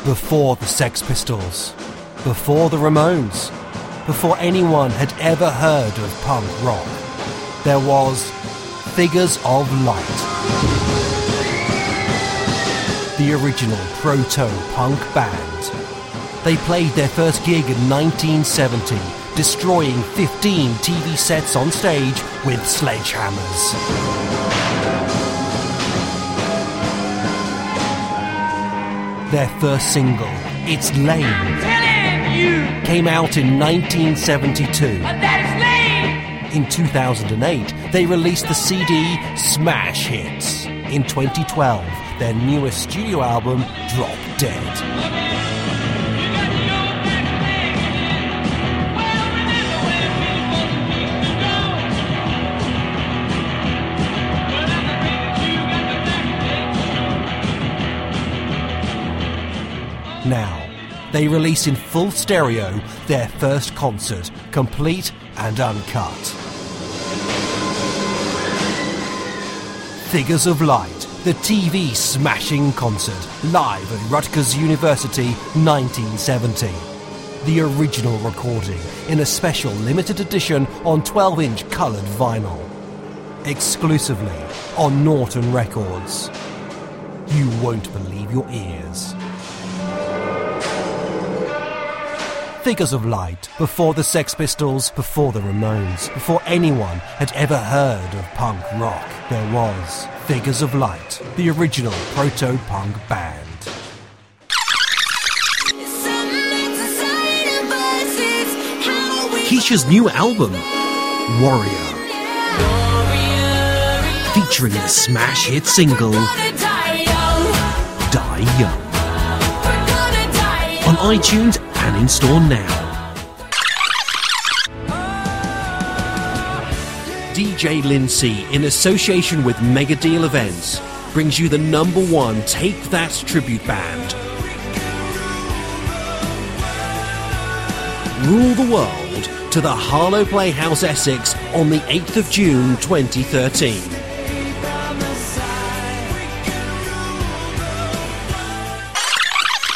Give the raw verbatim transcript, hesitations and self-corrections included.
Before the Sex Pistols, before the Ramones, before anyone had ever heard of punk rock, there was Figures of Light. The original proto-punk band. They played their first gig in nineteen seventy, destroying fifteen T V sets on stage with sledgehammers. Their first single, It's Lame, came out in nineteen seventy-two. In two thousand eight, they released the C D Smash Hits. In twenty twelve, their newest studio album, Drop Dead. Now, they release in full stereo their first concert, complete and uncut. Figures of Light, the T V smashing concert, live at Rutgers University, nineteen seventy. The original recording in a special limited edition on twelve inch coloured vinyl. Exclusively on Norton Records. You won't believe your ears. Figures of Light, before the Sex Pistols, before the Ramones, before anyone had ever heard of punk rock, there was Figures of Light, the original proto-punk band. Keisha's new album, Warrior, featuring the smash hit single, Die Young, on iTunes and in store now. D J Lindsay, in association with Mega Deal Events, brings you the number one Take That tribute band. Rule the world to the Harlow Playhouse Essex on the eighth of June twenty thirteen.